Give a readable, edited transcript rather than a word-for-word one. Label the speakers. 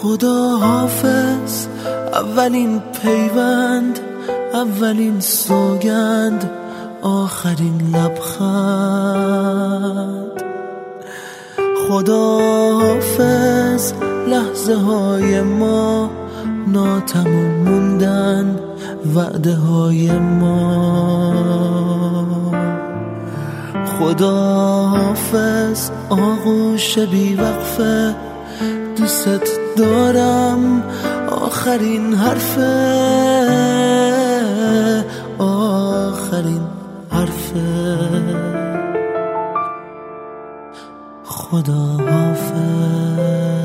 Speaker 1: خدا حافظ، اولین پیوند، اولین سوگند، آخرین لبخند. خدا حافظ، لحظه های ما ناتموم موندن، وعده های ما. خدا حافظ، آغوش بی وقفه، دوست دارم، آخرین حرفه، آخرین حرفه. خدا حافظ.